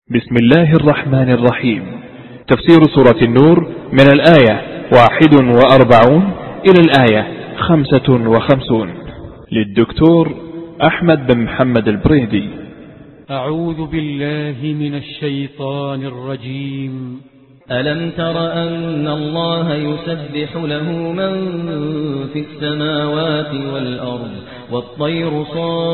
بسم الله الرحمن الرحيم. تفسير سورة النور من الآية 41 إلى الآية 55 للدكتور أحمد بن محمد البريدي. أعوذ بالله من الشيطان الرجيم. ألم تر أن الله يسبح له من في السماوات والأرض والطير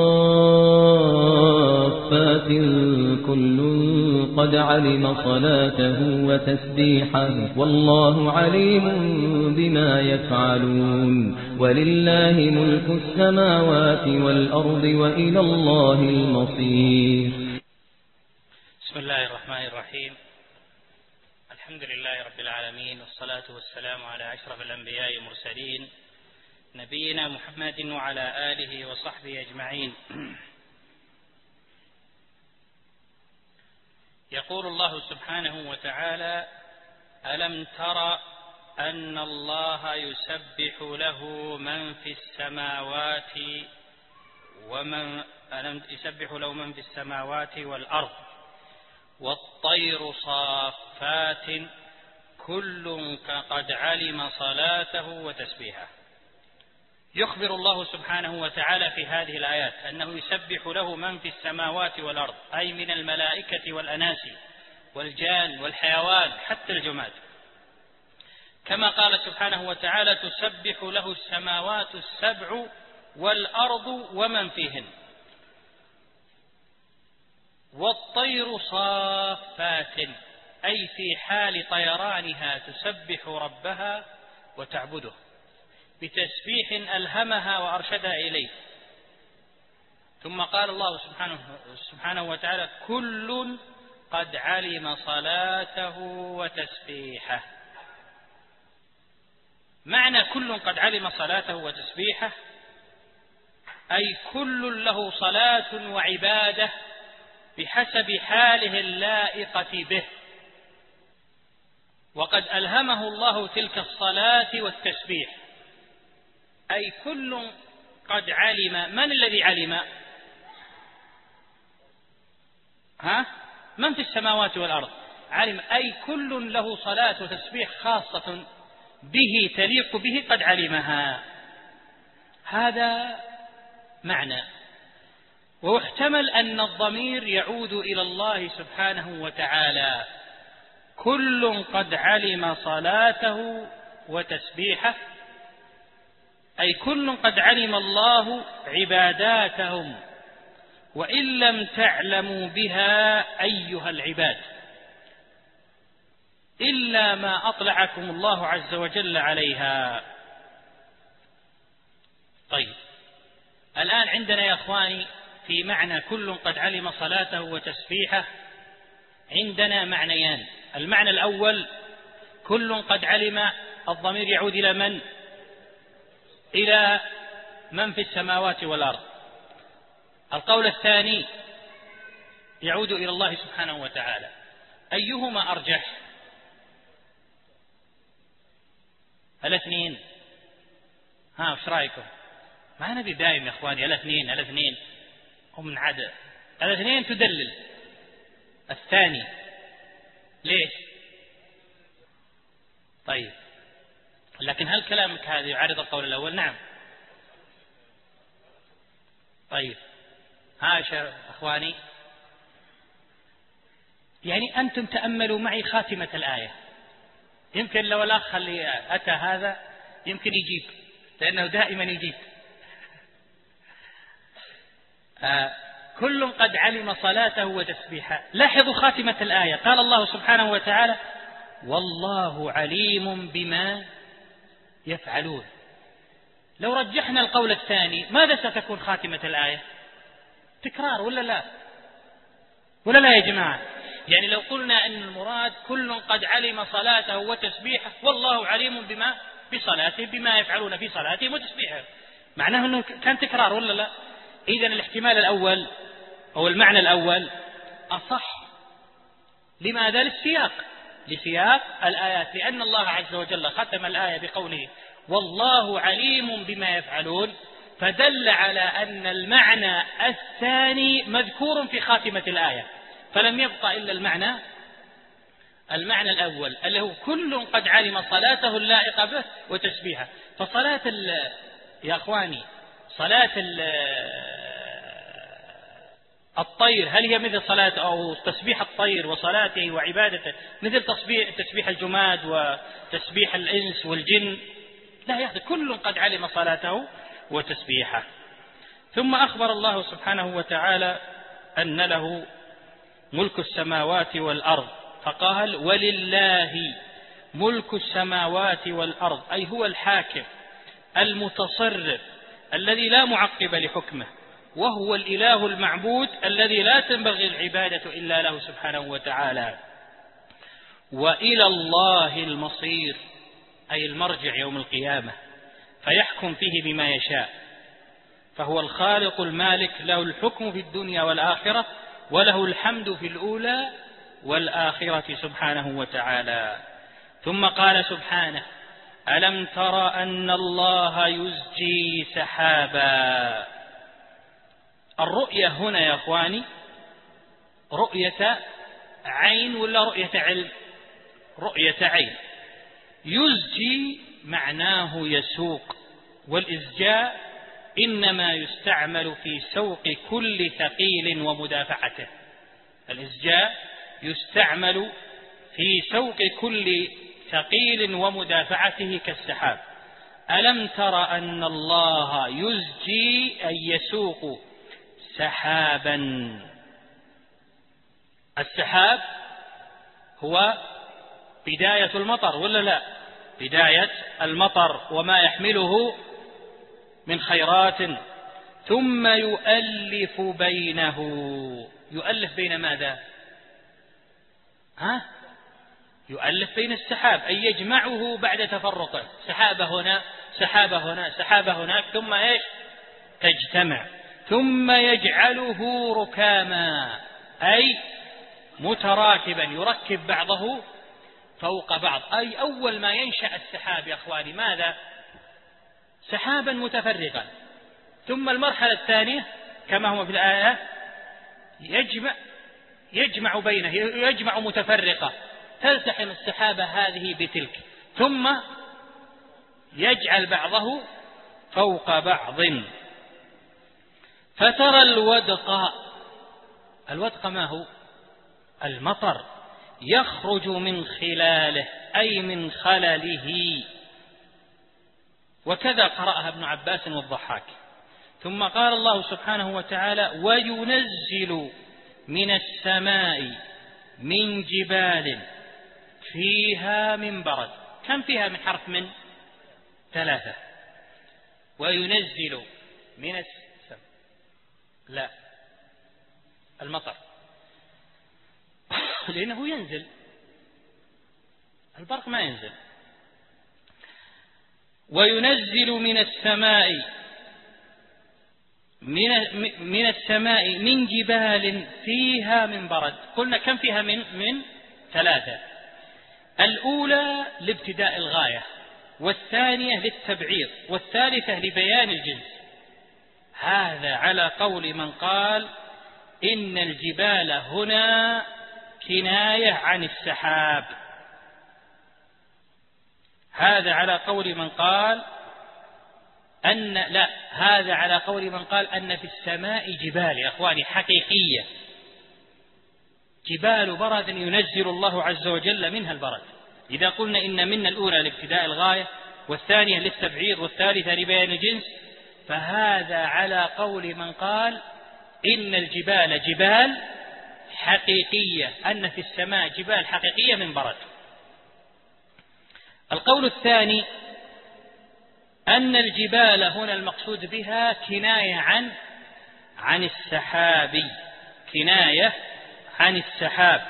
صافات كل قد علم صلاته وتسبيحه والله عليم بما يفعلون ولله ملك السماوات والأرض وإلى الله المصير. بسم الله الرحمن الرحيم. الحمد لله رب العالمين، والصلاة والسلام على أشرف الأنبياء والمرسلين نبينا محمد وعلى آله وصحبه أجمعين. يقول الله سبحانه وتعالى: ألم تر أن الله يسبح له من في السماوات في السماوات والأرض والطير صافات كل قد علم صلاته وتسبيحه. يخبر الله سبحانه وتعالى في هذه الآيات أنه يسبح له من في السماوات والأرض، أي من الملائكة والأناس والجان والحيوان حتى الجماد، كما قال سبحانه وتعالى: تسبح له السماوات السبع والأرض ومن فيهن. والطير صافات، أي في حال طيرانها تسبح ربها وتعبده بتسبيح ألهمها وأرشدها إليه. ثم قال الله سبحانه وتعالى: كل قد علم صلاته وتسبيحه. معنى كل قد علم صلاته وتسبيحه أي كل له صلاة وعبادة بحسب حاله اللائقة به، وقد ألهمه الله تلك الصلاة والتسبيح. أي كل قد علم. من الذي علم؟ من في السماوات والأرض علم، أي كل له صلاة وتسبيح خاصة به تليق به قد علمها. هذا معنى. واحتمل أن الضمير يعود إلى الله سبحانه وتعالى. كل قد علم صلاته وتسبيحه، أي كل قد علم الله عباداتهم وإن لم تعلموا بها أيها العباد، إلا ما أطلعكم الله عز وجل عليها. طيب، الآن عندنا يا أخواني في معنى كل قد علم صلاته وتسبيحه عندنا معنيان. المعنى الأول: كل قد علم، الضمير يعود إلى من؟ إلى من في السماوات والأرض. القول الثاني يعود إلى الله سبحانه وتعالى. أيهما أرجح؟ الاثنين. وش رأيكم؟ ما نبي دائم يا أخواني الاثنين ومن عدد الاثنين تدلل الثاني. ليش؟ طيب، لكن هل كلامك هذا يعارض القول الأول؟ نعم. طيب، يا أخواني، يعني أنتم تأملوا معي خاتمة الآية. يمكن لو الأخ اللي أتى هذا يمكن يجيب، لأنه دائما يجيب. كل قد علم صلاته وتسبيحه. لاحظوا خاتمة الآية، قال الله سبحانه وتعالى: والله عليم بما يفعلون. لو رجحنا القول الثاني ماذا ستكون خاتمة الآية؟ تكرار ولا لا يا جماعة؟ يعني لو قلنا أن المراد كل قد علم صلاته وتسبيحه والله عليم بصلاته بما يفعلون في صلاته وتسبيحه، معناه أنه كان تكرار ولا لا؟ إذن الاحتمال الأول أو المعنى الأول أصح. لماذا؟ لسياق الآيات، لأن الله عز وجل ختم الآية بقوله: والله عليم بما يفعلون، فدل على أن المعنى الثاني مذكور في خاتمة الآية. فلم يبقى إلا المعنى الأول اللي هو كل قد علم صلاته اللائقة به وتسبيحه. فصلاة يا أخواني صلاة الطير هل هي مثل صلاة أو تسبيح الطير وصلاته وعبادته مثل تسبيح الجماد وتسبيح الإنس والجن؟ لا، يأخذ كل قد علم صلاته وتسبيحه. ثم أخبر الله سبحانه وتعالى أن له ملك السماوات والأرض، فقال ولله ملك السماوات والأرض، أي هو الحاكم المتصرف الذي لا معقب لحكمه، وهو الإله المعبود الذي لا تنبغي العبادة إلا له سبحانه وتعالى. وإلى الله المصير، أي المرجع يوم القيامة، فيحكم فيه بما يشاء، فهو الخالق المالك، له الحكم في الدنيا والآخرة، وله الحمد في الأولى والآخرة سبحانه وتعالى. ثم قال سبحانه ألم تر أن الله يزجي سحابا. الرؤية هنا يا أخواني رؤية عين ولا رؤية علم؟ رؤية عين. يزجي معناه يسوق، والإزجاء إنما يستعمل في سوق كل ثقيل ومدافعته. الإزجاء يستعمل في سوق كل ثقيل ومدافعته كالسحاب. ألم تر أن الله يزجي أي يسوق سحابا. السحاب هو بداية المطر ولا لا؟ بداية المطر وما يحمله من خيرات. ثم يؤلف بينه. يؤلف بين ماذا؟ يؤلف بين السحاب، أي يجمعه بعد تفرقه، سحابة هنا سحابة هنا سحابة هناك، ثم إيش؟ تجتمع. ثم يجعله ركاما، أي متراكبا، يركب بعضه فوق بعض. أي أول ما ينشأ السحاب يا أخواني ماذا؟ سحابا متفرقا. ثم المرحلة الثانية كما هو في الآية يجمع بينه، يجمع متفرقة، تلتحم السحابة هذه بتلك، ثم يجعل بعضه فوق بعض. فترى الودق. الودق ما هو؟ المطر، يخرج من خلاله أي من خلله. وكذا قرأها ابن عباس والضحاك. ثم قال الله سبحانه وتعالى وينزل من السماء من جبال فيها من برد. كم فيها من حرف؟ من 3. وينزل من السماء، لا المطر لأنه ينزل، البرق ما ينزل. وينزل من السماء من السماء من جبال فيها من برد. قلنا كم فيها؟ من 3. الأولى لابتداء الغاية، والثانية للتبعيض، والثالثة لبيان الجنس. هذا على قول من قال إن الجبال هنا كناية عن السحاب. هذا على قول من قال هذا على قول من قال أن في السماء جبال يا أخواني حقيقية، جبال برد ينزل الله عز وجل منها البرد. إذا قلنا إن من الأولى لابتداء الغاية، والثانية للتبعيض، والثالثة لبيان الجنس، فهذا على قول من قال إن الجبال جبال حقيقية، أن في السماء جبال حقيقية من برد. القول الثاني أن الجبال هنا المقصود بها كناية عن السحاب، كناية عن السحاب،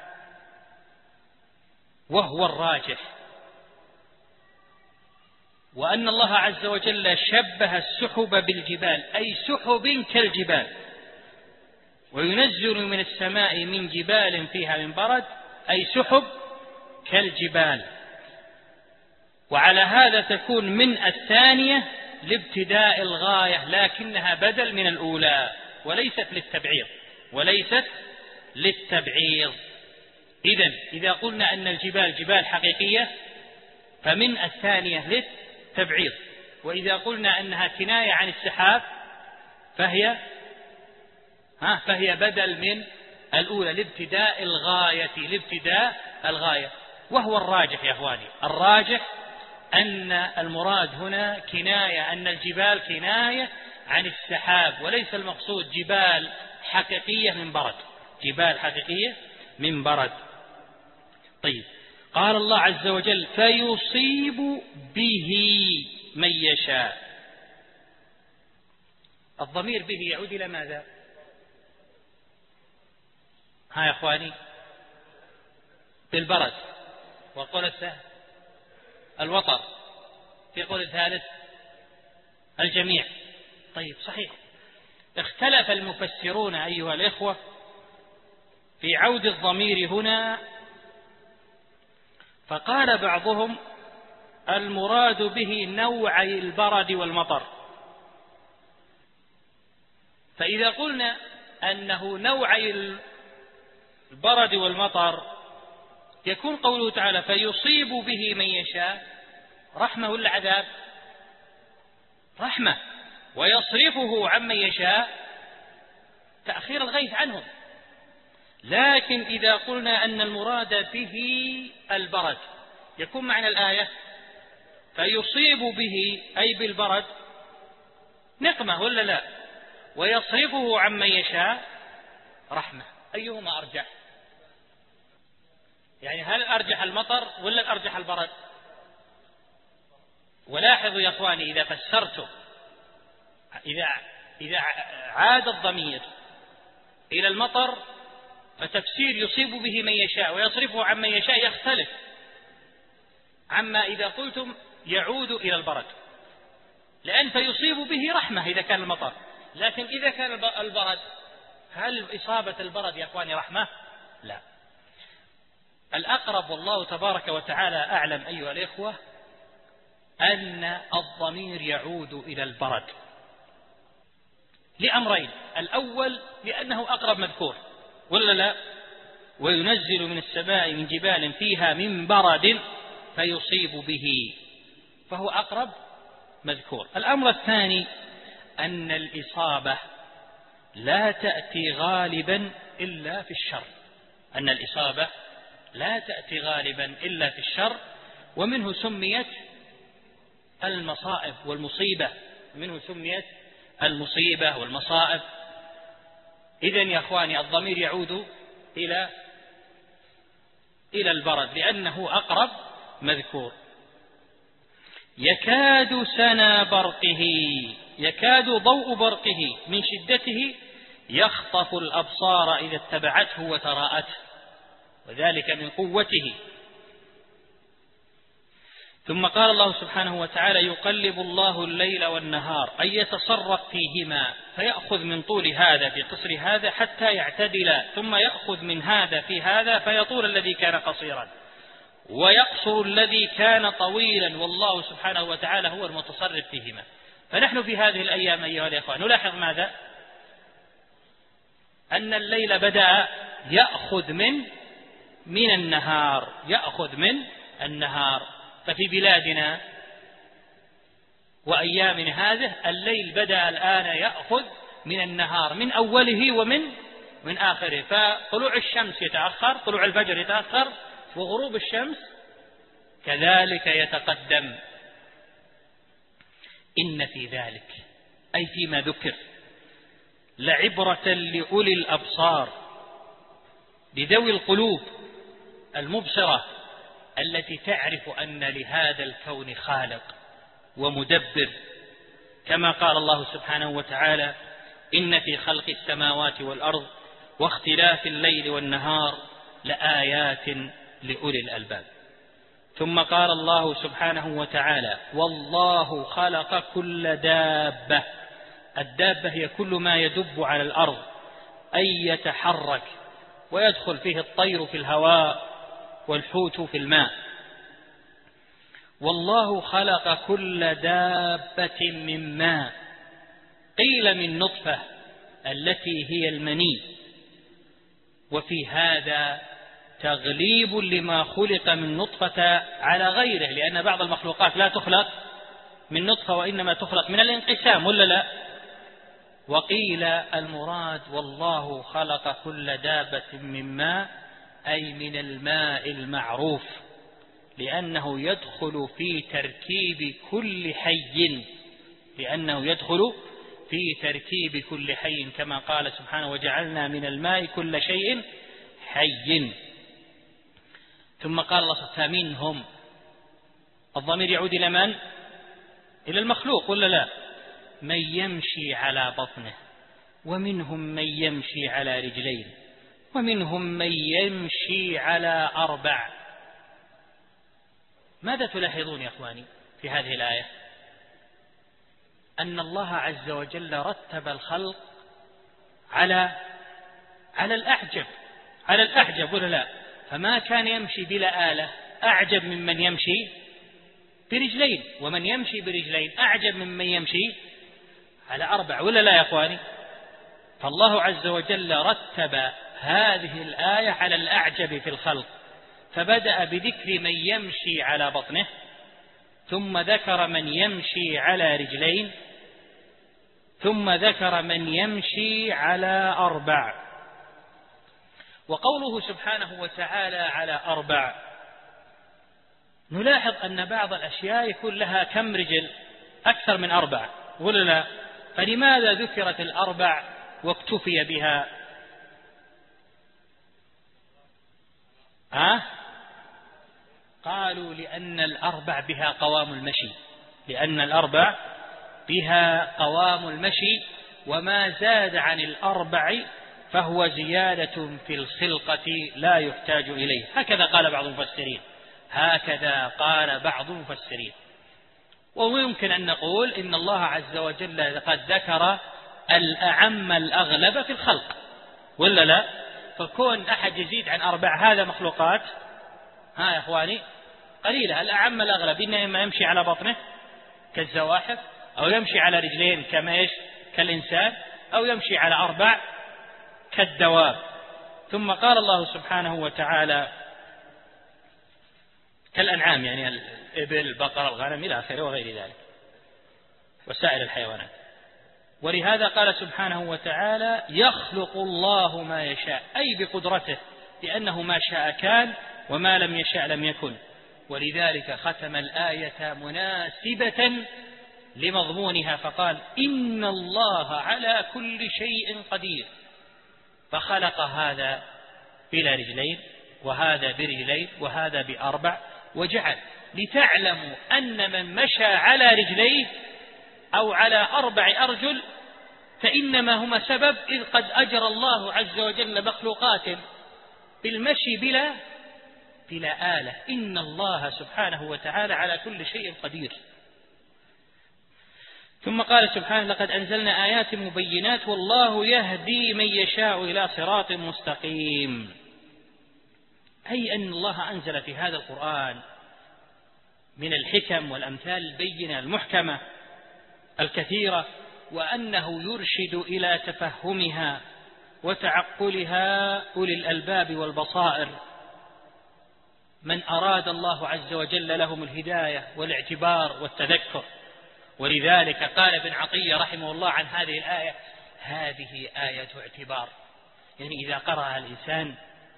وهو الراجح. وأن الله عز وجل شبه السحب بالجبال، أي سحب كالجبال. وينزل من السماء من جبال فيها من برد، أي سحب كالجبال. وعلى هذا تكون من الثانية لابتداء الغاية، لكنها بدل من الأولى وليست للتبعيض، وليست للتبعيض. إذا قلنا أن الجبال جبال حقيقية فمن الثانية للتبعيض، وإذا قلنا أنها كناية عن السحاب فهي بدل من الأولى لابتداء الغاية. وهو الراجح يا أخواني، الراجح أن المراد هنا أن الجبال كناية عن السحاب، وليس المقصود جبال حقيقية من برد. طيب، قال الله عز وجل فيصيب به من يشاء. الضمير به يعود إلى ماذا؟ يا أخواني، بالبرد. وقول الثالث الوطر، في قول الثالث الجميع. طيب، صحيح. اختلف المفسرون أيها الإخوة في عود الضمير هنا، فقال بعضهم المراد به نوعي البرد والمطر. فإذا قلنا أنه نوعي البرد والمطر يكون قوله تعالى فيصيب به من يشاء رحمة ولا عذاب؟ رحمة. ويصرفه عمن يشاء تأخير الغيث عنهم. لكن إذا قلنا أن المراد به البرد يكون معنى الآية فيصيب به أي بالبرد نقمة ولا لا؟ ويصرفه عمن يشاء رحمة. أيهما أرجح؟ يعني هل أرجح المطر ولا أرجح البرد؟ ولاحظوا يا أخواني، إذا فسرتم إذا عاد الضمير إلى المطر فتفسير يصيب به من يشاء ويصرفه عمن يشاء يختلف عما إذا قلتم يعود إلى البرد، لأن فيصيب به رحمة إذا كان المطر. لكن إذا كان البرد، هل إصابة البرد يا أخواني رحمة؟ لا. الأقرب والله تبارك وتعالى أعلم أيها الإخوة أن الضمير يعود إلى البرد لأمرين: الأول لأنه أقرب مذكور ولا لا؟ وينزل من السماء من جبال فيها من برد فيصيب به، فهو أقرب مذكور. الأمر الثاني أن الإصابة لا تأتي غالبا إلا في الشر، ومنه سميت المصائب والمصيبة، والمصائب. إذن يا أخواني الضمير يعود إلى البرد لأنه أقرب مذكور. يكاد سنا برقه، يكاد ضوء برقه من شدته يخطف الأبصار إذا اتبعته وتراءته، وذلك من قوته. ثم قال الله سبحانه وتعالى يقلب الله الليل والنهار، أي يتصرف فيهما، فيأخذ من طول هذا في قصر هذا حتى يعتدل، ثم يأخذ من هذا في هذا فيطول الذي كان قصيرا ويقصر الذي كان طويلا، والله سبحانه وتعالى هو المتصرف فيهما. فنحن في هذه الأيام أيها الإخوة نلاحظ ماذا؟ أن الليل بدأ يأخذ من النهار، ففي بلادنا وأيامنا هذه الليل بدأ الآن يأخذ من النهار، من أوله ومن آخره. فطلوع الشمس يتأخر، طلوع الفجر يتأخر، وغروب الشمس كذلك يتقدم. إن في ذلك أي فيما ذكر لعبرة لأولي الأبصار، لذوي القلوب المبصرة التي تعرف أن لهذا الكون خالق ومدبر، كما قال الله سبحانه وتعالى إن في خلق السماوات والأرض واختلاف الليل والنهار لآيات لأولي الألباب. ثم قال الله سبحانه وتعالى والله خلق كل دابة. الدابة هي كل ما يدب على الأرض أي يتحرك، ويدخل فيه الطير في الهواء والحوت في الماء. والله خلق كل دابة من ماء، قيل من نطفة التي هي المني، وفي هذا تغليب لما خلق من نطفة على غيره، لأن بعض المخلوقات لا تخلق من نطفة وإنما تخلق من الانقسام، ولا لا؟ وقيل المراد والله خلق كل دابة من ماء، أي من الماء المعروف، لأنه يدخل في تركيب كل حي، لأنه يدخل في تركيب كل حي، كما قال سبحانه وجعلنا من الماء كل شيء حي. ثم قال الله فمنهم، الضمير يعود إلى من؟ إلى المخلوق، ولا لا؟ من يمشي على بطنه، ومنهم من يمشي على رجلين، ومنهم من يمشي على 4. ماذا تلاحظون يا أخواني في هذه الآية؟ أن الله عز وجل رتب الخلق على الأعجب ولا لا؟ فما كان يمشي بلا آلة أعجب ممن يمشي برجلين، ومن يمشي برجلين أعجب ممن يمشي على 4، ولا لا يا أخواني؟ فالله عز وجل رتب هذه الآية على الأعجب في الخلق، فبدأ بذكر من يمشي على بطنه، ثم ذكر من يمشي على رجلين، ثم ذكر من يمشي على 4. وقوله سبحانه وتعالى على 4، نلاحظ أن بعض الأشياء يكون لها كم رجل؟ أكثر من 4، ولا لا؟ فلماذا ذكرت 4 واكتفي بها؟ قالوا لأن 4 بها قوام المشي، لأن 4 بها قوام المشي، وما زاد عن 4 فهو زيادة في الخلقة لا يحتاج إليه. هكذا قال بعض المفسرين. ويمكن أن نقول إن الله عز وجل قد ذكر الأعم الأغلب في الخلق، ولا لا؟ فكون أحد يزيد عن 4 هذا مخلوقات يا أخواني قليلة. الأعم الأغلب إنما يمشي على بطنه كالزواحف، أو يمشي على رجلين كالإنسان، أو يمشي على 4 كالدواب. ثم قال الله سبحانه وتعالى كالأنعام، يعني الإبل، البقر، الغنم إلى آخره وغير ذلك وسائر الحيوانات. ولهذا قال سبحانه وتعالى يخلق الله ما يشاء، أي بقدرته، لأنه ما شاء كان وما لم يشاء لم يكن. ولذلك ختم الآية مناسبة لمضمونها فقال إن الله على كل شيء قدير، فخلق هذا بلا رجلين، وهذا برجلين، وهذا ب4، وجعل لتعلموا أن من مشى على رجليه أو على 4 أرجل فإنما هما سبب، إذ قد أجرى الله عز وجل مخلوقات بالمشي بلا آلة. إن الله سبحانه وتعالى على كل شيء قدير. ثم قال سبحانه لقد أنزلنا آيات مبينات والله يهدي من يشاء إلى صراط مستقيم، أي أن الله أنزل في هذا القرآن من الحكم والأمثال البينة المحكمة الكثيرة، وأنه يرشد إلى تفهمها وتعقلها أولي الألباب والبصائر، من أراد الله عز وجل لهم الهداية والاعتبار والتذكر. ولذلك قال ابن عطية رحمه الله عن هذه الآية هذه آية اعتبار، يعني إذا قرأها الإنسان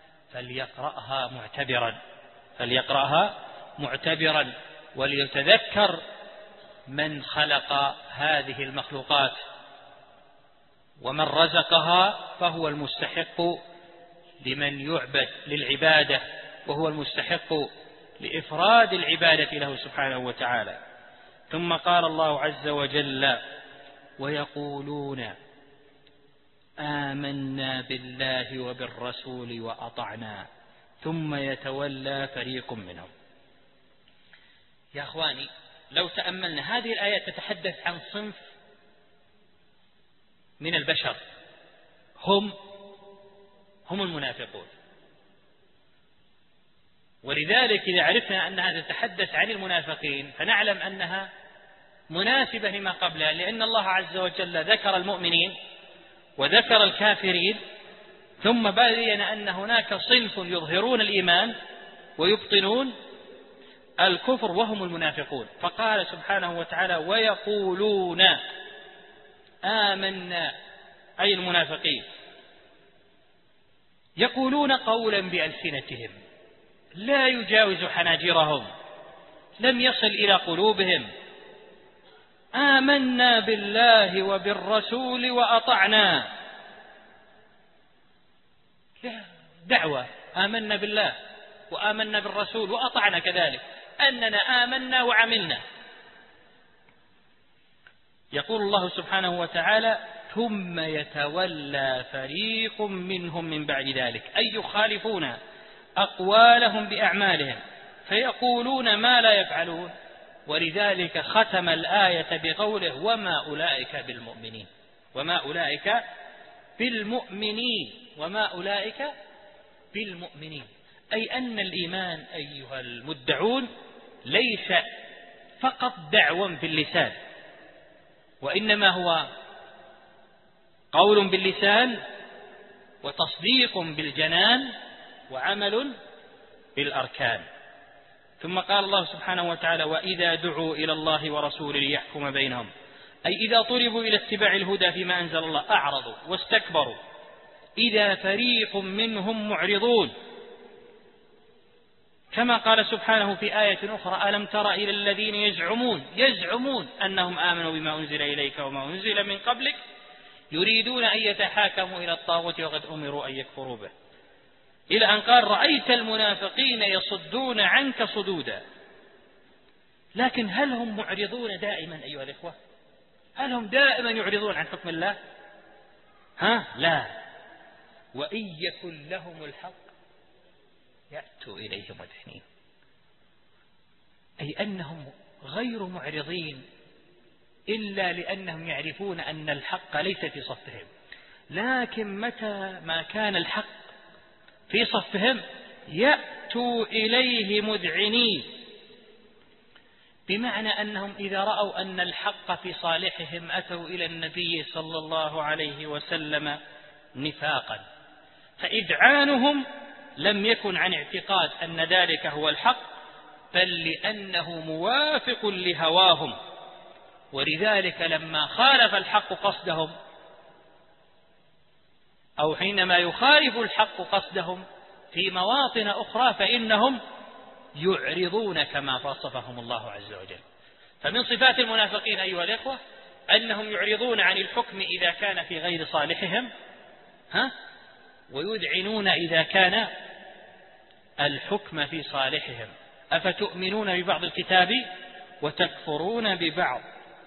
فليقرأها معتبرا وليتذكر من خلق هذه المخلوقات ومن رزقها، فهو المستحق لمن يعبد للعبادة، وهو المستحق لإفراد العبادة له سبحانه وتعالى. ثم قال الله عز وجل ويقولون آمنا بالله وبالرسول وأطعنا ثم يتولى فريق منهم. يا أخواني لو تأملنا هذه الآية تتحدث عن صنف من البشر هم المنافقون، ولذلك إذا عرفنا أنها تتحدث عن المنافقين فنعلم أنها مناسبة لما قبلها، لأن الله عز وجل ذكر المؤمنين وذكر الكافرين ثم بين أن هناك صنف يظهرون الإيمان ويبطنون الكفر وهم المنافقون، فقال سبحانه وتعالى ويقولون آمنا، أي المنافقين يقولون قولا بألسنتهم لا يجاوز حناجرهم لم يصل إلى قلوبهم، آمنا بالله وبالرسول وأطعنا. دعوة آمنا بالله وآمنا بالرسول وأطعنا كذلك، أننا آمنا وعملنا. يقول الله سبحانه وتعالى ثم يتولى فريق منهم من بعد ذلك، أي يخالفون أقوالهم بأعمالهم فيقولون ما لا يفعلون، ولذلك ختم الآية بقوله وما أولئك بالمؤمنين، وما أولئك بالمؤمنين، وما أولئك بالمؤمنين، أي أن الإيمان أيها المدعون ليس فقط دعوة باللسان، وإنما هو قول باللسان وتصديق بالجنان وعمل بالأركان. ثم قال الله سبحانه وتعالى وإذا دعوا إلى الله ورسوله ليحكم بينهم، أي إذا طلبوا إلى اتباع الهدى فيما أنزل الله أعرضوا واستكبروا، إذا فريق منهم معرضون، كما قال سبحانه في آية أخرى ألم تر إلى الذين يزعمون أنهم آمنوا بما أنزل إليك وما أنزل من قبلك يريدون أن يتحاكموا إلى الطاغوت وقد أمروا أن يكفروا به، إلى أن قال رأيت المنافقين يصدون عنك صدودا. لكن هل هم معرضون دائما أيها الإخوة؟ هل هم دائما يعرضون عن حكم الله؟ لا. وإن يكن لهم الحق يأتوا إليه مذعنين، أي أنهم غير معرضين إلا لأنهم يعرفون أن الحق ليس في صفهم، لكن متى ما كان الحق في صفهم يأتوا إليه مذعنين، بمعنى أنهم إذا رأوا أن الحق في صالحهم أتوا إلى النبي صلى الله عليه وسلم نفاقا، فإذعانهم لم يكن عن اعتقاد أن ذلك هو الحق، بل لأنه موافق لهواهم، ولذلك لما خالف الحق قصدهم أو حينما يخالف الحق قصدهم في مواطن أخرى فإنهم يعرضون كما وصفهم الله عز وجل. فمن صفات المنافقين أيها الإخوة أنهم يعرضون عن الحكم إذا كان في غير صالحهم ويذعنون إذا كان الحكم في صالحهم. أفتؤمنون ببعض الكتاب وتكفرون ببعض.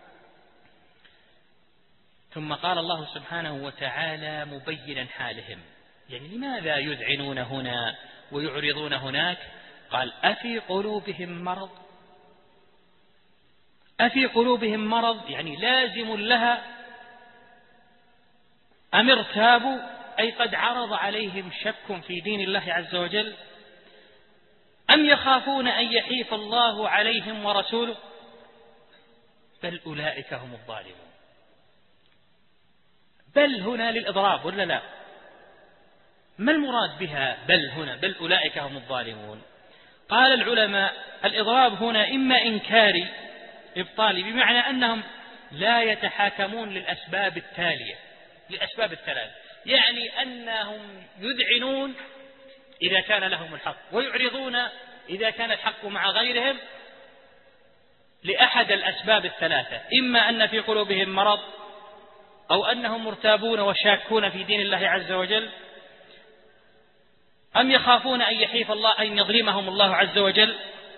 ثم قال الله سبحانه وتعالى مبينا حالهم، يعني لماذا يذعنون هنا ويعرضون هناك؟ قال أفي قلوبهم مرض، أفي قلوبهم مرض يعني لازم لها، أم ارتابوا أي قد عرض عليهم شك في دين الله عز وجل، أم يخافون أن يحيف الله عليهم ورسوله، بل أولئك هم الظالمون. بل هنا للإضراب ولا لا؟ ما المراد بها بل هنا؟ بل أولئك هم الظالمون. قال العلماء الإضراب هنا إما إنكاري إبطالي، بمعنى أنهم لا يتحاكمون للأسباب التالية، للأسباب الثلاث، يعني أنهم يذعنون إذا كان لهم الحق ويعرضون إذا كان الحق مع غيرهم لأحد الأسباب الثلاثة، إما أن في قلوبهم مرض أو أنهم مرتابون وشاكون في دين الله عز وجل، أم يخافون أن يحيف الله أن يظلمهم الله عز وجل.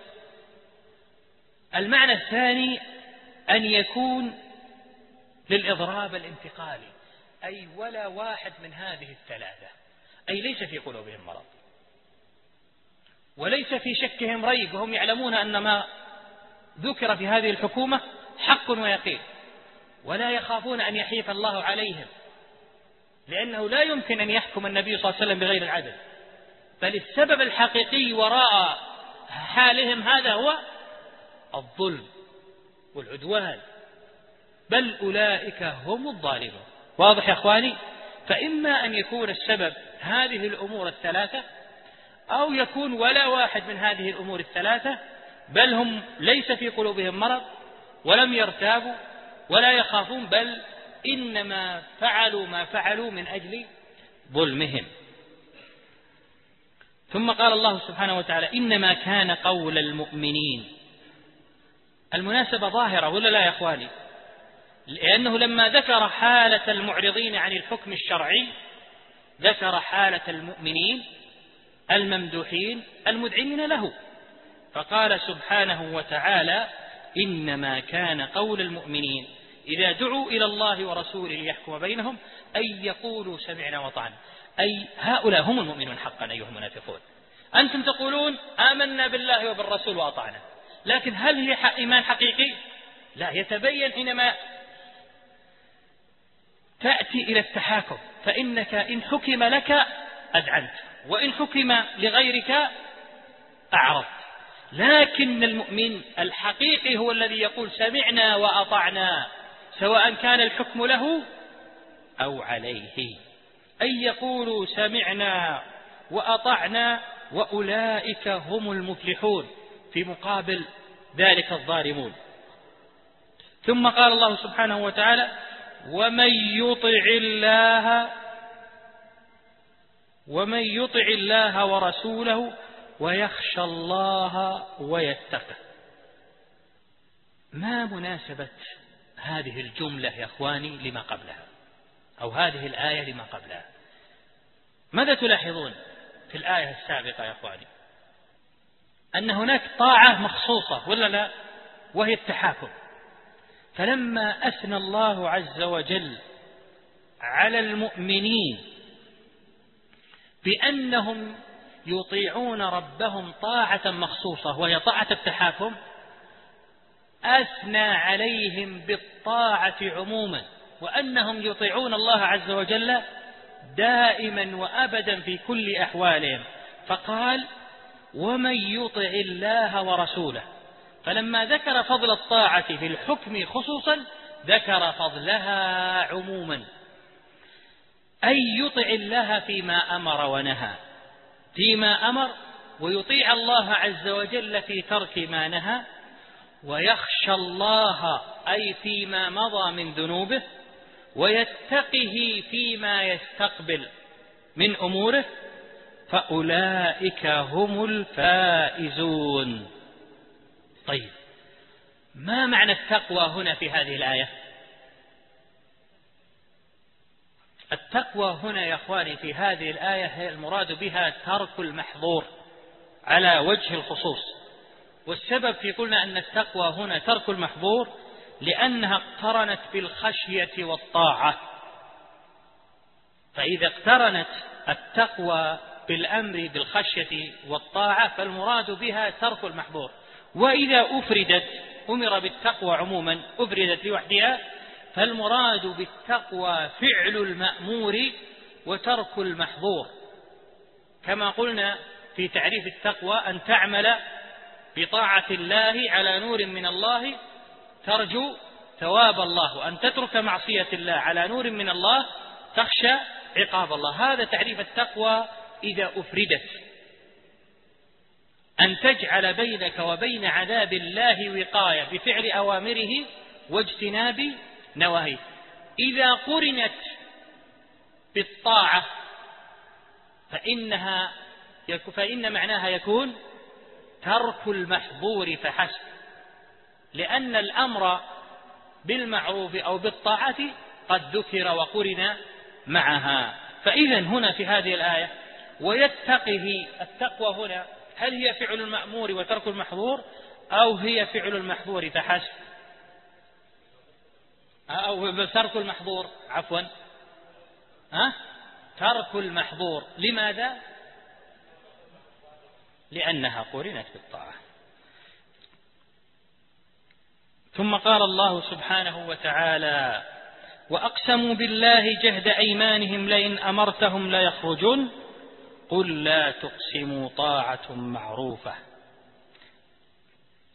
المعنى الثاني أن يكون للإضراب الانتقالي، أي ولا واحد من هذه الثلاثة، أي ليس في قلوبهم مرض وليس في شكهم ريب، وهم يعلمون أن ما ذكر في هذه الحكومة حق ويقين، ولا يخافون أن يحيف الله عليهم، لأنه لا يمكن أن يحكم النبي صلى الله عليه وسلم بغير العدل، بل السبب الحقيقي وراء حالهم هذا هو الظلم والعدوان، بل أولئك هم الظالمون. واضح يا أخواني؟ فإما أن يكون السبب هذه الأمور الثلاثة، أو يكون ولا واحد من هذه الأمور الثلاثة، بل هم ليس في قلوبهم مرض ولم يرتابوا ولا يخافون، بل إنما فعلوا ما فعلوا من أجل ظلمهم. ثم قال الله سبحانه وتعالى: إنما كان قول المؤمنين. المناسبة ظاهرة ولا لا يا أخواني؟ لأنه لما ذكر حالة المعرضين عن الحكم الشرعي ذكر حالة المؤمنين الممدوحين المذعنين له، فقال سبحانه وتعالى: إنما كان قول المؤمنين إذا دعوا إلى الله ورسوله ليحكم بينهم أن يقولوا سمعنا وأطعنا. أي هؤلاء هم المؤمنون حقا أيها المنافقون. أنتم تقولون آمنا بالله وبالرسول وأطعنا، لكن هل هي إيمان حقيقي؟ لا، يتبين حينما تأتي إلى التحاكم، فإنك إن حكم لك أذعنت، وإن حكم لغيرك أعرضت. لكن المؤمن الحقيقي هو الذي يقول سمعنا وأطعنا، سواء كان الحكم له أو عليه. أن يقولوا سمعنا وأطعنا وأولئك هم المفلحون، في مقابل ذلك الظالمون. ثم قال الله سبحانه وتعالى: ومن يطع الله ورسوله ويخشى الله ويتقه. ما مناسبة هذه الجملة يا أخواني لما قبلها، أو هذه الآية لما قبلها؟ ماذا تلاحظون في الآية السابقة يا أخواني؟ أن هناك طاعة مخصوصة ولا لا، وهي التحاكم. فلما أثنى الله عز وجل على المؤمنين بأنهم يطيعون ربهم طاعة مخصوصة وهي طاعة التحاكم، أثنى عليهم بالطاعة عموما، وأنهم يطيعون الله عز وجل دائما وأبدا في كل أحوالهم. فقال: ومن يطع الله ورسوله. فلما ذكر فضل الطاعة في الحكم خصوصا ذكر فضلها عموما، أي يطع الله فيما أمر ونهى، فيما أمر، ويطيع الله عز وجل في ترك ما نهى، ويخشى الله أي فيما مضى من ذنوبه، ويتقه فيما يستقبل من أموره، فأولئك هم الفائزون. طيب، ما معنى التقوى هنا في هذه الآية؟ التقوى هنا يا أخواني في هذه الآية هي المراد بها ترك المحظور على وجه الخصوص. والسبب في قلنا أن التقوى هنا ترك المحظور لأنها اقترنت بالخشية والطاعة. فإذا اقترنت التقوى بالأمر بالخشية والطاعة فالمراد بها ترك المحظور. وإذا أمر بالتقوى عموما أفردت لوحدها، فالمراد بالتقوى فعل المأمور وترك المحظور. كما قلنا في تعريف التقوى: أن تعمل بطاعة الله على نور من الله ترجو ثواب الله، وأن تترك معصية الله على نور من الله تخشى عقاب الله. هذا تعريف التقوى إذا أفردت، أن تجعل بينك وبين عذاب الله وقاية بفعل أوامره واجتناب نواهيه. إذا قرنت بالطاعة فإن معناها يكون ترك المحظور فحسب، لأن الأمر بالمعروف أو بالطاعة قد ذكر وقرن معها. فإذا هنا في هذه الآية ويتقه، التقوى هنا هل هي فعل المأمور وترك المحظور، أو هي فعل المحظور فحسب، أو ترك المحظور عفوا ترك المحظور. لماذا؟ لأنها قرنت بالطاعة. ثم قال الله سبحانه وتعالى: وأقسموا بالله جهد أيمانهم لئن أمرتهم لا يخرجون قل لا تقسموا طاعة معروفة.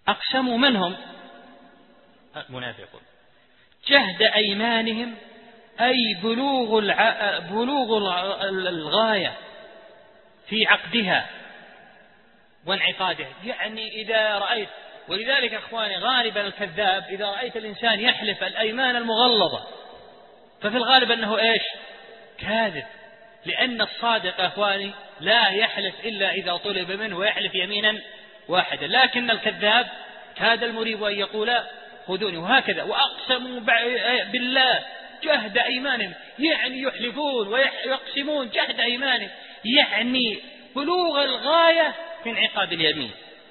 أقسموا من هم؟ المنافقون. جهد أيمانهم أي بلوغ الغاية في عقدها وانعقادها. يعني إذا رأيت، ولذلك أخواني غالبا الكذاب إذا رأيت الإنسان يحلف الأيمان المغلظة ففي الغالب أنه إيش؟ كاذب. لأن الصادق أخواني لا يحلف إلا إذا طلب منه ويحلف يمينا واحدا، لكن الكذاب كاد المريب أن يقول خذوني، وهكذا. وأقسموا بالله جهد أيمانهم، يعني يحلفون ويقسمون جهد أيمانهم، يعني بلوغ الغاية في انعقاد اليمين.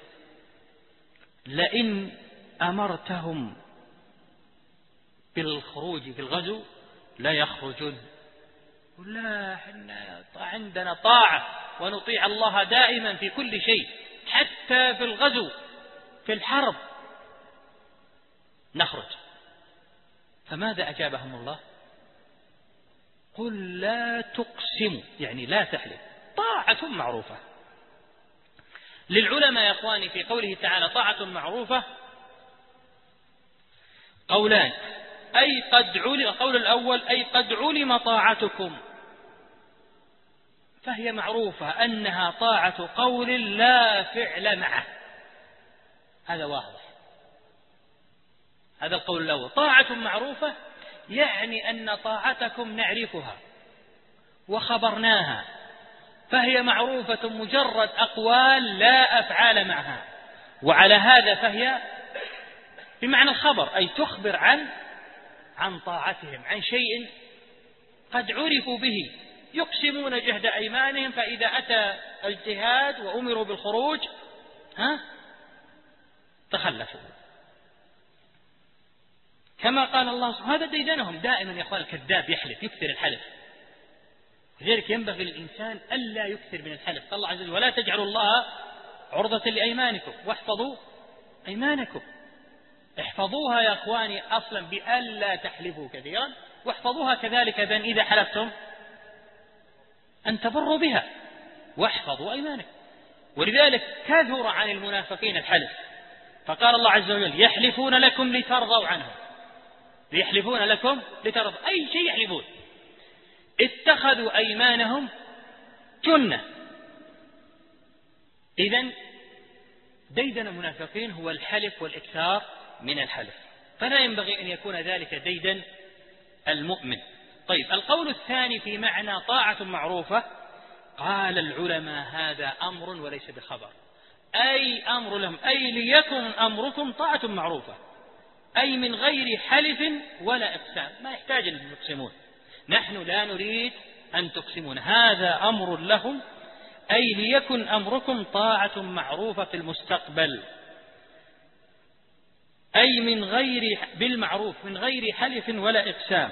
لئن أمرتهم بالخروج في الغزو لا يخرجون. لا، عندنا طاعة ونطيع الله دائما في كل شيء، حتى في الغزو في الحرب نخرج. فماذا أجابهم الله؟ قل لا تقسموا، يعني لا تحلف، طاعة معروفة. للعلماء يا أخواني في قوله تعالى طاعة معروفة قولان، أي قد علم. القول الأول أي قد علم طاعتكم، فهي معروفة أنها طاعة قول لا فعل معه، هذا واضح. هذا القول الأول، طاعة معروفة يعني أن طاعتكم نعرفها وخبرناها، فهي معروفة مجرد أقوال لا أفعال معها. وعلى هذا فهي بمعنى الخبر، أي تخبر عن طاعتهم، عن شيء قد عرفوا به. يقسمون جهد أيمانهم، فإذا أتى الجهاد وأمروا بالخروج تخلفوا. كما قال الله سبحانه، هذا ديدنهم دائما يا أخوان. الكذاب يحلف، يكثر الحلف، لذلك ينبغي للإنسان ألا يكثر من الحلف. قال الله عز وجل ولا تجعلوا الله عرضة لأيمانكم واحفظوا أيمانكم. احفظوها يا أخواني أصلا بألا تحلفوا كثيرا، واحفظوها كذلك بأن إذا حلفتم أن تبروا بها، واحفظوا أيمانكم. ولذلك كثر عن المنافقين الحلف، فقال الله عز وجل يحلفون لكم لترضوا عنهم، يحلفون لكم لترضوا، أي شيء يحلفون. اتخذوا أيمانهم جنة. إذن ديدن المنافقين هو الحلف والإكثار من الحلف، فلا ينبغي أن يكون ذلك ديدن المؤمن. طيب، القول الثاني في معنى طاعة معروفة، قال العلماء هذا أمر وليس بخبر، أي أمر لهم، أي ليكن أمركم طاعة معروفة، أي من غير حلف ولا إقسام، ما يحتاج أن يقسمون، نحن لا نريد أن تقسمون، هذا أمر لهم، أي ليكن أمركم طاعة معروفة في المستقبل، أي من غير بالمعروف من غير حلف ولا إقسام.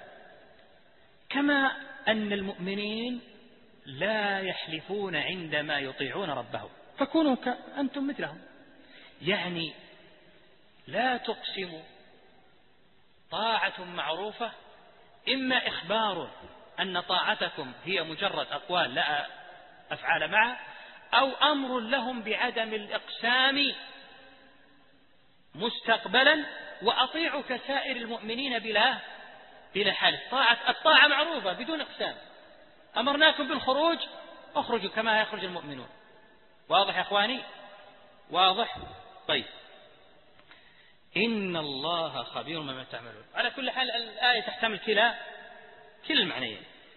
كما أن المؤمنين لا يحلفون عندما يطيعون ربهم، فكونوا أنتم مثلهم، يعني لا تقسموا، طاعة معروفة، إما إخبار أن طاعتكم هي مجرد أقوال لا أفعال معها، أو أمر لهم بعدم الإقسام مستقبلا، وأطيعوا كسائر المؤمنين بلا حلف. الطاعة معروفة بدون إقسام، أمرناكم بالخروج اخرجوا كما يخرج المؤمنون. واضح يا أخواني؟ واضح؟ طيب، إن الله خبير بما تعملون. على كل حال الآية تحتمل كلا المعنيين.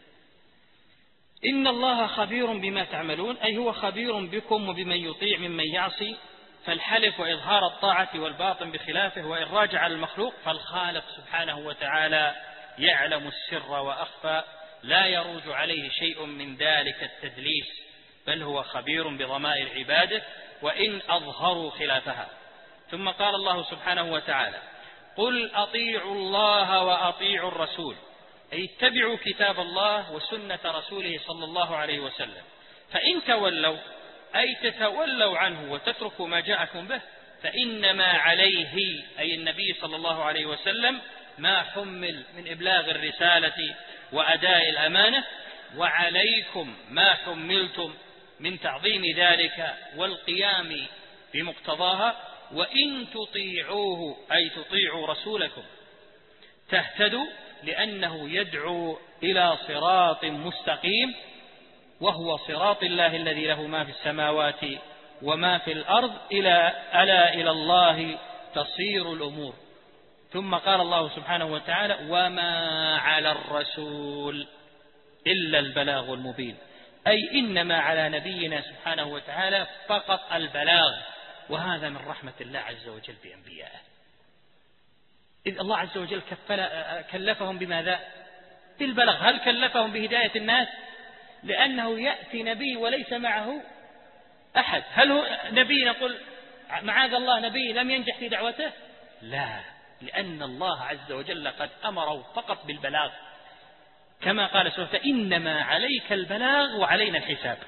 إن الله خبير بما تعملون، أي هو خبير بكم وبمن يطيع ممن يعصي، فالحلف وإظهار الطاعة والباطن بخلافه، وإن راجع على المخلوق فالخالق سبحانه وتعالى يعلم السر وأخفى، لا يروج عليه شيء من ذلك التدليس، بل هو خبير بضمائر عباده وإن أظهروا خلافها. ثم قال الله سبحانه وتعالى قل أطيعوا الله وأطيعوا الرسول، أي اتبعوا كتاب الله وسنة رسوله صلى الله عليه وسلم، فإن تولوا أي تتولوا عنه وتتركوا ما جاءكم به، فإنما عليه أي النبي صلى الله عليه وسلم ما حمل من إبلاغ الرسالة وأداء الأمانة، وعليكم ما حملتم من تعظيم ذلك والقيام بمقتضاها، وإن تطيعوه أي تطيعوا رسولكم تهتدوا، لأنه يدعو إلى صراط مستقيم، وهو صراط الله الذي له ما في السماوات وما في الأرض، ألا إلى الله تصير الأمور. ثم قال الله سبحانه وتعالى: وما على الرسول إلا البلاغ المبين، أي إنما على نبينا سبحانه وتعالى فقط البلاغ، وهذا من رحمة الله عز وجل بأنبيائه، إذ الله عز وجل كلفهم بماذا؟ بالبلاغ. هل كلفهم بهداية الناس؟ لأنه يأتي نبي وليس معه أحد. هل هو نبي نقول معاذ الله نبي لم ينجح في دعوته؟ لا، لأن الله عز وجل قد أمره فقط بالبلاغ، كما قال سبحانه: إنما عليك البلاغ وعلينا الحساب،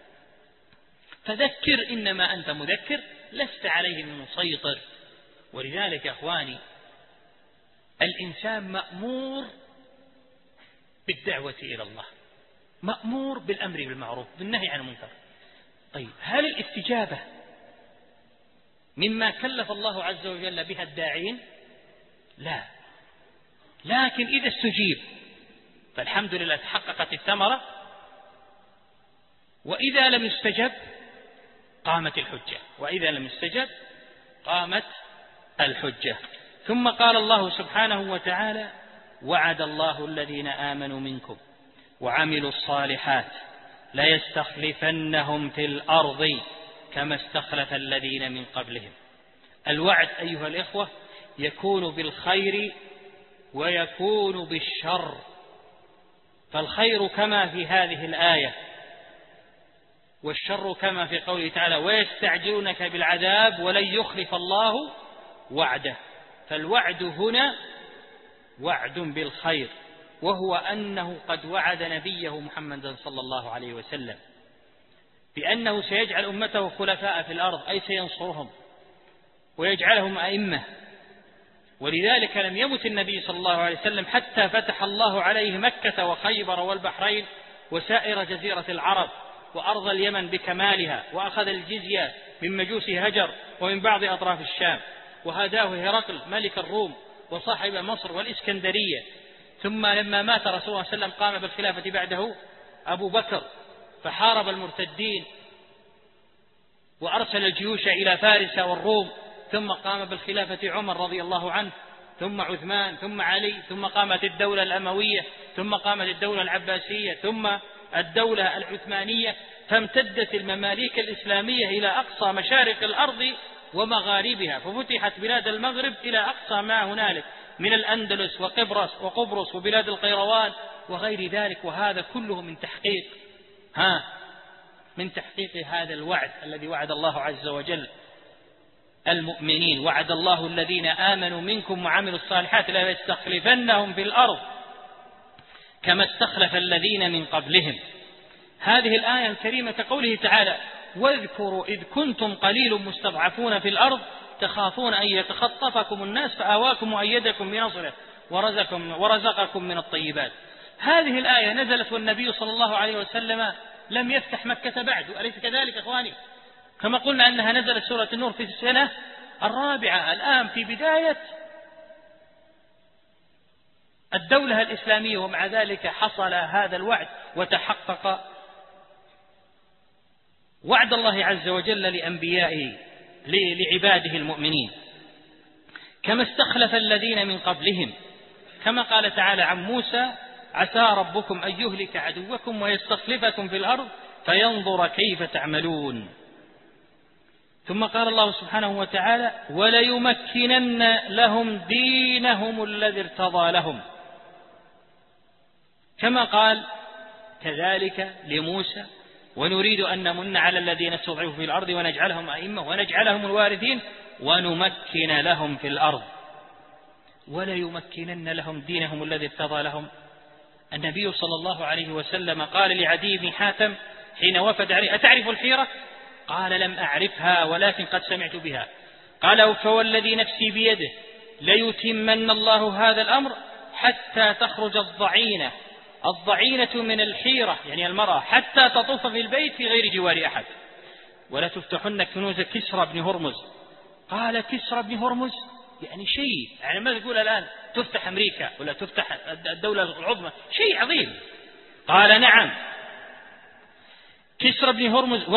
فذكر إنما أنت مذكر لست عليهم مسيطر. ولذلك يا أخواني الإنسان مأمور بالدعوة إلى الله، مأمور بالأمر بالمعروف بالنهي عن المنكر. طيب، هل الاستجابة مما كلف الله عز وجل بها الداعين؟ لا، لكن إذا استجيب فالحمد لله تحققت الثمرة، وإذا لم يستجب قامت الحجة، وإذا لم يستجب قامت الحجة. ثم قال الله سبحانه وتعالى: وعد الله الذين آمنوا منكم وعملوا الصالحات ليستخلفنهم في الأرض كما استخلف الذين من قبلهم. الوعد أيها الإخوة يكون بالخير ويكون بالشر، فالخير كما في هذه الآية، والشر كما في قوله تعالى: ويستعجلونك بالعذاب ولن يخلف الله وعده. فالوعد هنا وعد بالخير، وهو أنه قد وعد نبيه محمدا صلى الله عليه وسلم بأنه سيجعل أمته خلفاء في الأرض، أي سينصرهم ويجعلهم أئمة. ولذلك لم يمت النبي صلى الله عليه وسلم حتى فتح الله عليه مكة وخيبر والبحرين وسائر جزيرة العرب وأرض اليمن بكمالها، وأخذ الجزية من مجوس هجر ومن بعض أطراف الشام، وهداه هرقل ملك الروم وصاحب مصر والإسكندرية. ثم لما مات رسول الله صلى الله عليه وسلم قام بالخلافة بعده أبو بكر فحارب المرتدين وأرسل الجيوش إلى فارس والروم، ثم قام بالخلافة عمر رضي الله عنه، ثم عثمان، ثم علي، ثم قامت الدولة الأموية، ثم قامت الدولة العباسية، ثم الدولة العثمانية، فامتدت المماليك الإسلامية إلى أقصى مشارق الأرض ومغاربها، ففتحت بلاد المغرب إلى أقصى ما هنالك من الأندلس وقبرص وبلاد القيروان وغير ذلك. وهذا كله من تحقيق هذا الوعد الذي وعد الله عز وجل المؤمنين: وعد الله الذين آمنوا منكم وعملوا الصالحات لا يستخلفنهم في الأرض كما استخلف الذين من قبلهم. هذه الآية الكريمة كقوله تعالى: واذكروا إذ كنتم قليل مستضعفون في الأرض تخافون أن يتخطفكم الناس فآواكم وأيدكم بنصره ورزقكم من الطيبات. هذه الآية نزلت والنبي صلى الله عليه وسلم لم يفتح مكة بعد، أليس كذلك أخواني؟ كما قلنا أنها نزلت سورة النور في السنة الرابعة، الآن في بداية الدولة الإسلامية، ومع ذلك حصل هذا الوعد وتحقق وعد الله عز وجل لأنبيائه لعباده المؤمنين كما استخلف الذين من قبلهم، كما قال تعالى عن موسى: عسى ربكم أن يهلك عدوكم ويستخلفكم في الأرض فينظر كيف تعملون. ثم قال الله سبحانه وتعالى: وليمكنن لهم دينهم الذي ارتضى لهم، كما قال كذلك لموسى: ونريد أن نمن على الذين استضعفوا في الأرض ونجعلهم أئمة ونجعلهم الوارثين ونمكن لهم في الأرض. وليمكنن لهم دينهم الذي ارتضى لهم. النبي صلى الله عليه وسلم قال لعدي بن حاتم حين وفد عليه: أتعرف الحيرة؟ قال: لم أعرفها ولكن قد سمعت بها. قال: فوالذي نفسي بيده ليتمن الله هذا الأمر حتى تخرج الضعينة من الحيرة يعني المرأة حتى تطوف في البيت في غير جوار أحد، ولا تفتحن كنوز كسرى بن هرمز. قال: كسرى بن هرمز؟ يعني شيء، يعني ما تقول الآن تفتح أمريكا ولا تفتح الدولة العظمى، شيء عظيم. قال نعم كسرى بن هرمز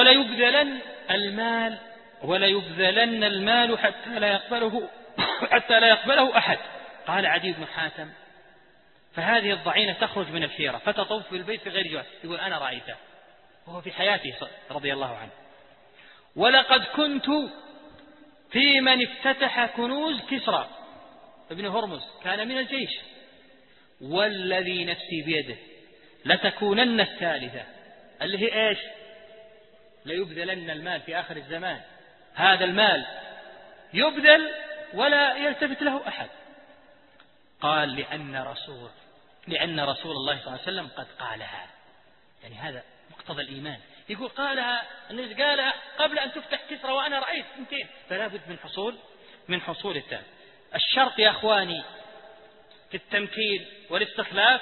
ولا يبذلن المال حتى لا يقبله أحد. قال عدي بن حاتم فهذه الضعينة تخرج من الحيرة فتطوف بالبيت في غير جواز، يقول أنا رأيته وهو في حياته رضي الله عنه. ولقد كنت في من افتتح كنوز كسرى ابن هرمز، كان من الجيش، والذي نفسي بيده لتكونن الثالثة، اللي هي إيش؟ ليبذلن المال في آخر الزمان، هذا المال يبذل ولا يلتفت له أحد. قال لأن رسول الله صلى الله عليه وسلم قد قالها، يعني هذا مقتضى الإيمان. يقول قالها النبي، قالها قبل أن تفتح كسرى وأنا رأيت اثنتين، فلا بد من حصول الثالث. الشرط يا أخواني في التمكين والاستخلاف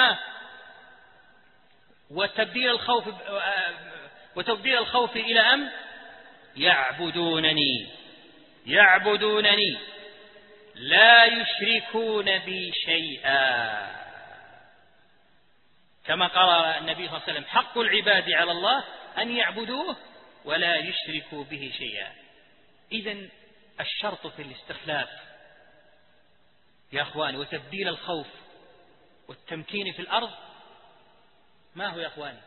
وتبديل الخوف إلى أمن، يعبدونني لا يشركون بي شيئا، كما قال النبي صلى الله عليه وسلم حق العباد على الله أن يعبدوه ولا يشركوا به شيئا. إذن الشرط في الاستخلاف يا أخواني وتبديل الخوف والتمكين في الأرض ما هو يا أخواني؟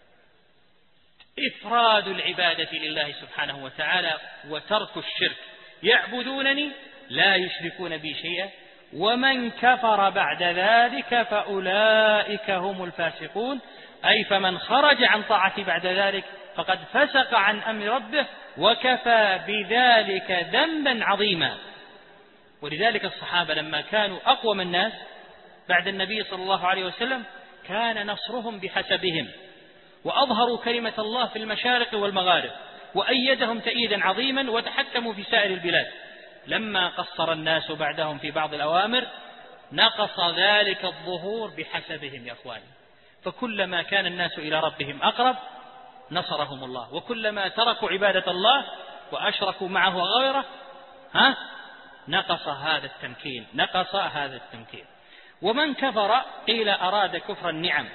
إفراد العبادة لله سبحانه وتعالى وترك الشرك. يعبدونني لا يشركون بي شيئا، ومن كفر بعد ذلك فأولئك هم الفاسقون، أي فمن خرج عن طاعتي بعد ذلك فقد فسق عن أمر ربه وكفى بذلك ذنبا عظيما. ولذلك الصحابة لما كانوا أقوم الناس بعد النبي صلى الله عليه وسلم كان نصرهم بحسبهم، وأظهروا كلمة الله في المشارق والمغارب، وأيدهم تأييدا عظيما، وتحكموا في سائر البلاد. لما قصر الناس بعدهم في بعض الأوامر نقص ذلك الظهور بحسبهم يا أخواني. فكلما كان الناس إلى ربهم أقرب نصرهم الله، وكلما تركوا عبادة الله وأشركوا معه غيره نقص هذا التمكين. ومن كفر قيل أراد كفر النعم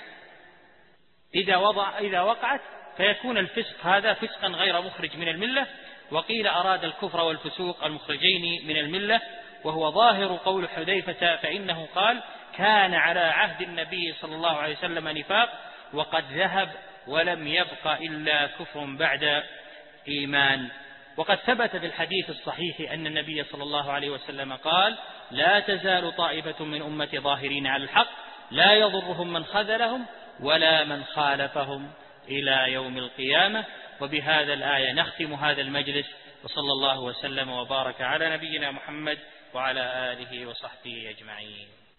إذا وقعت فيكون الفسق هذا فسقا غير مخرج من الملة، وقيل أراد الكفر والفسوق المخرجين من الملة، وهو ظاهر قول حذيفة، فإنه قال كان على عهد النبي صلى الله عليه وسلم نفاق وقد ذهب ولم يبق إلا كفر بعد إيمان. وقد ثبت في الحديث الصحيح أن النبي صلى الله عليه وسلم قال لا تزال طائفة من أمتي ظاهرين على الحق لا يضرهم من خذلهم ولا من خالفهم إلى يوم القيامة. وبهذا الآية نختم هذا المجلس، وصلى الله وسلم وبارك على نبينا محمد وعلى آله وصحبه أجمعين.